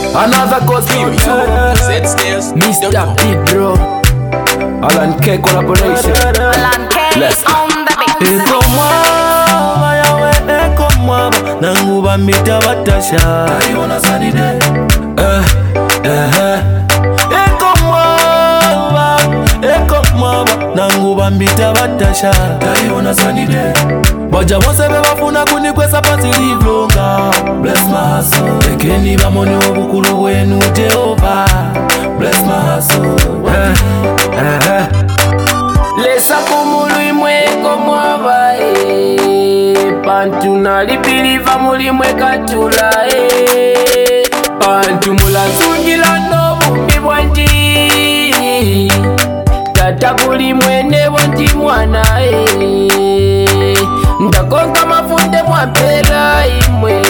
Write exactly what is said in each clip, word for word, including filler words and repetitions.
Another gospel too. Mister Pedro, Alan K collaboration. Alan K on the beat. Eko mwaba yawe eko mwaba nanguba mita batasha Taiona sanide Eh eh eh Eko mwaba eko mwaba nanguba mita batasha Taiona sanide Baja bose bebafuna kunikwesa pasi livlonga Bless my hustle Ekeni bamoni obukulu bwenu Jehova Bless my hustle Eh eh eh Lesa kumulu imweko mwaba eh. Pantu nalipiliva mulimwe katula eh. Pantu mulazungila no bumbi bwanji Tata kuli mwene bwanji mwana eh. Ndakonga mafunde mwapela imwe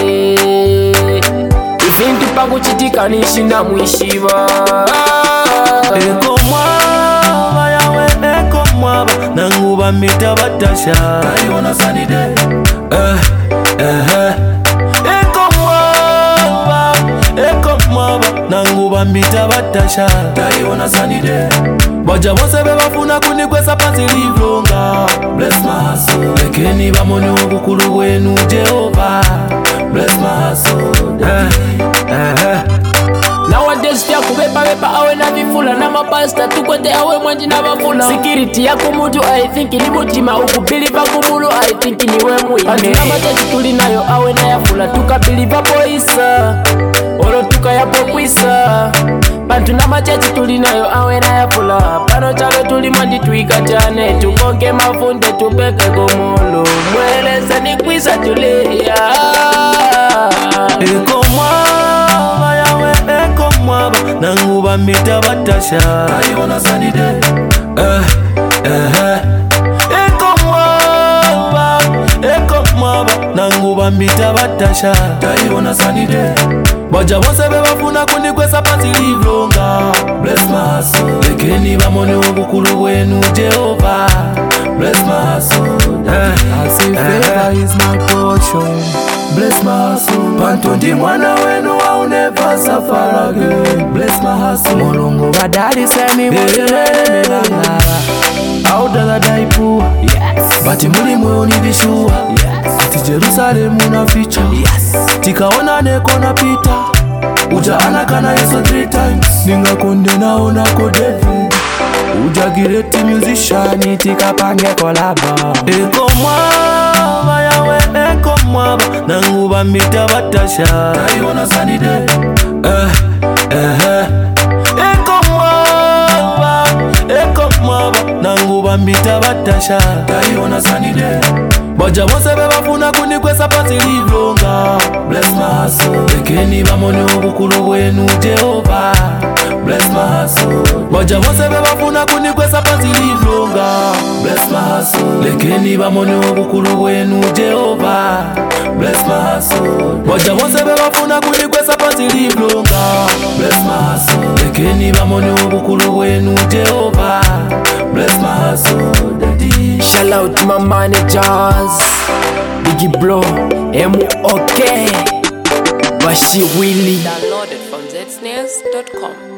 Ifintu pakuchitika nishinda mwishiva Eko mwaba yawe eko mwaba nanguba mita batasha Taiona sanide Eh eh eh Eko mwaba eko mwaba nanguba mita batasha Taiona sanide Baja bose bebafuna kunikwesa pasi livlonga Bless my hustle Ekeni bamoni obukulu bwenu Jehova Bless my hustle Eh eh eh Nowadays fya kubepa bepa awe na vifula na mapasta tukwete awe mwanji na bafula Security ya kumutu I think ni mutima ukupiliva kumulu I think ni we mwine Antuna machaji tulinayo awe na yafula tukapiliva poisa Olo tuka yapo kwisa Antuna machaji tulinayo awe na yafula Pano chalo tulimandi tuikachane Tukonge mafunde tupeke gomolo Mweleze ni kwisa tulia Eko mwaba yawe eko mwaba nanguba mita batasha Taiona sanide Eh eh eh Eko mwaba eko mwaba nanguba mita batasha Taiona sanide Baja bose bebafuna kunikwesa pasi livlonga Bless my hustle Ekeni bamoni obukulu bwenu Jehova Bless my hustle eh, I say favor is my portion Bless my hustle Panto ndi mwana wenu I'll never suffer again Bless my hustle Mulungu badali semi mwelele milanga Audala daipu Yes Bati muli mwe unibishua Yes Ati Jerusalem unaficha Yes Tikaona neko na pita Uja anakana Yesu three times Ninga konde naona ko David Uja gireti musician Tikapange kolaba Eko mwaba yawe eko mwaba nanguba mita batasha Taiona sanide Eh eh eh Eko mwaba eko mwaba nanguba mita batasha Taiona sanide Baja bose bebafuna kunikwesa pasi livlonga Bless my hustle Ekeni bamoni obukulu bwenu Jehova Bless my hustle Baja bose bebafuna kunikwesa pasi livlonga Bless my hustle Ekeni bamoni obukulu bwenu Jehova Bless my hustle Baja bose bebafuna kunikwesa pasi livlonga Bless my hustle Ekeni bamoni obukulu bwenu Jehova Bless my hustle Daddy Shout out to my managers Biggie Bro, M O K Bashi Willy Download it from zsnares dot com.